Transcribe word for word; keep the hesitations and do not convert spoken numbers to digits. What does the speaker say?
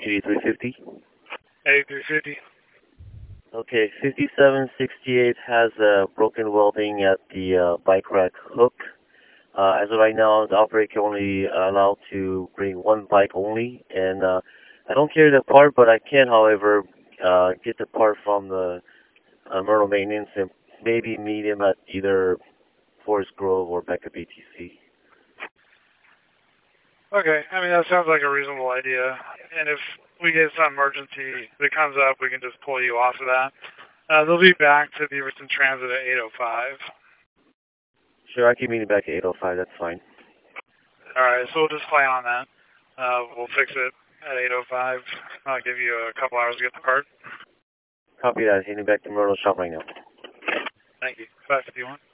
eighty-three fifty. eighty-three fifty. Okay, fifty-seven sixty-eight has a broken welding at the uh, bike rack hook. Uh, as of right now, the operator can only allow to bring one bike only, and uh, I don't carry the part, but I can, however, uh, get the part from the uh, Myrtle Maintenance and maybe meet him at either Forest Grove or Becca B T C. Okay, I mean, that sounds like a reasonable idea. And if we get some emergency that comes up, we can just pull you off of that. Uh, they'll be back to Beaverton Transit at eight oh five. Sure, I can meet him back at eight oh five, that's fine. All right, so we'll just plan on that. Uh, we'll fix it at eight oh five. I'll give you a couple hours to get the part. Copy that. Heading back to Myrtle shop right now. Thank you. five fifty-one.